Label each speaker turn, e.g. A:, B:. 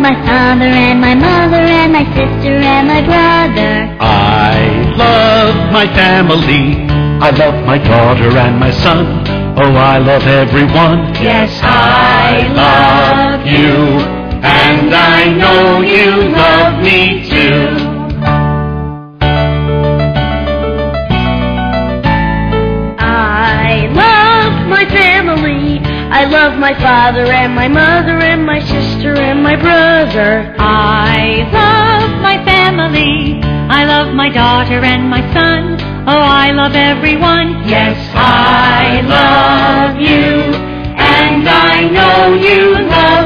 A: my father and my mother and my sister and my brother.
B: I love my family. I love my daughter and my son. Oh, I love everyone.
C: Yes, I love you, and I know you love me too.
D: I love my family. I love my father and my mother and my sister and my brother.
C: I love my family. I love my daughter and my son. Oh, I love everyone. Yes, I love you, and I know you love